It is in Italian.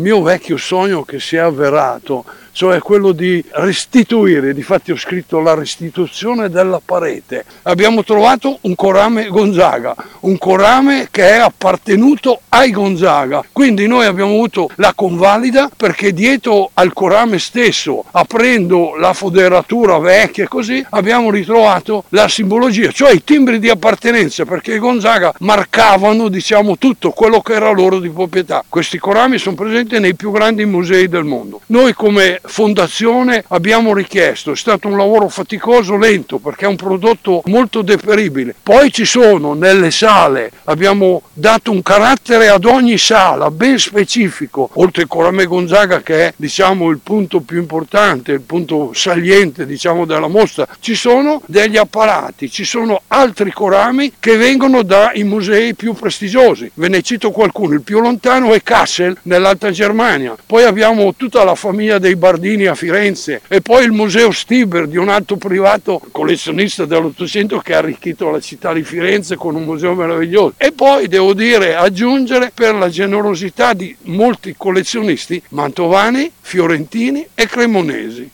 mio vecchio sogno che si è avverato, cioè quello di restituire, difatti ho scritto la restituzione della parete. Abbiamo trovato un Corame Gonzaga, un Corame che è appartenuto ai Gonzaga, quindi noi abbiamo avuto la convalida perché dietro al Corame stesso, aprendo la foderatura vecchia e così, abbiamo ritrovato la simbologia, cioè i timbri di appartenenza, perché i Gonzaga marcavano, diciamo, tutto quello che era loro di proprietà. Questi Corami sono presenti nei più grandi musei del mondo. Noi come fondazione abbiamo richiesto, è stato un lavoro faticoso, lento, perché è un prodotto molto deperibile. Poi ci sono nelle sale, abbiamo dato un carattere ad ogni sala ben specifico, oltre al Corame Gonzaga che è, diciamo, il punto più importante, il punto saliente, diciamo, della mostra. Ci sono degli apparati, ci sono altri Corami che vengono dai musei più prestigiosi. Ve ne cito qualcuno, il più lontano è Kassel nell'Alta Germania, poi abbiamo tutta la famiglia dei Bardini a Firenze e poi il museo Stiber di un altro privato collezionista dell'Ottocento che ha arricchito la città di Firenze con un museo meraviglioso. E poi devo dire, aggiungere, per la generosità di molti collezionisti mantovani, fiorentini e cremonesi.